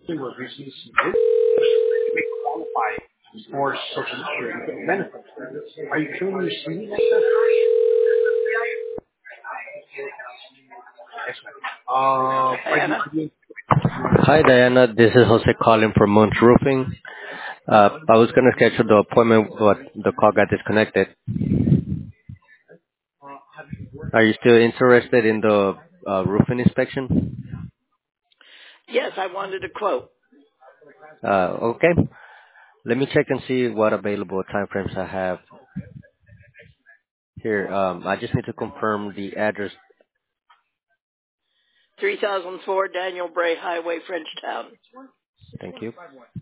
was recently submitted may qualify for Social Security benefits. Are you currently receiving that? Yes, ma'am. Diana? Hi, Diana. This is Jose calling from Moons Roofing. I was going to schedule the appointment, but the call got disconnected. Are you still interested in the roofing inspection? Yes, I wanted a quote. Okay. Let me check and see what available time frames I have here. I just need to confirm the address. 3004 Daniel Bray Highway, Frenchtown. Thank you.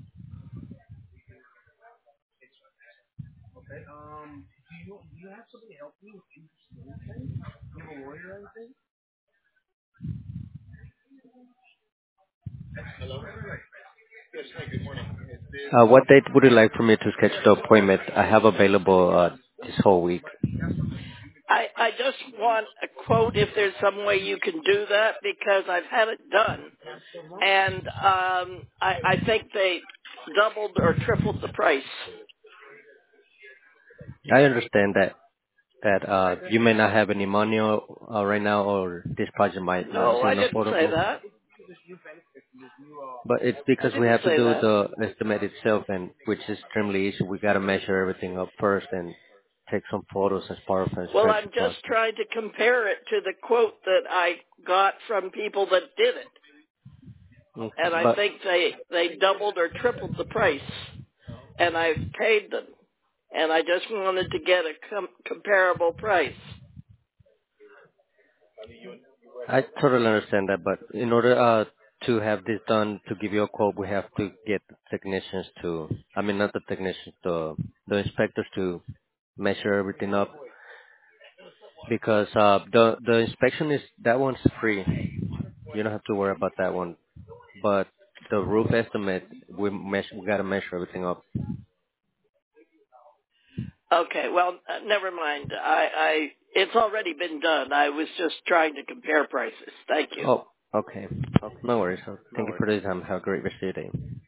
What date would you like for me to schedule the appointment? I have available this whole week. I just want a quote if there's some way you can do that because I've had it done. And I think they doubled or tripled the price. I understand that you may not have any money right now, or this project might not No, I seem didn't say affordable. that. But it's I because we didn't have to say do that. the estimate itself, and which is extremely easy. We got to measure everything up first and take some photos as part of the Well, I'm inspection just process. trying to compare it to the quote that I got from people that did it. Okay, And I but think they doubled or tripled the price. And I've paid them. And I just wanted to get a comparable price. I totally understand that. But in order to have this done, to give you a quote, we have to get the technicians to, I mean, not the technicians, the inspectors to measure everything up, because the inspection is, that one's free. You don't have to worry about that one. But the roof estimate, we gotta measure everything up. Okay, well, never mind. It's already been done. I was just trying to compare prices. Thank you. Oh, okay. No worries. Thank you for the time. Have a great rest of your day.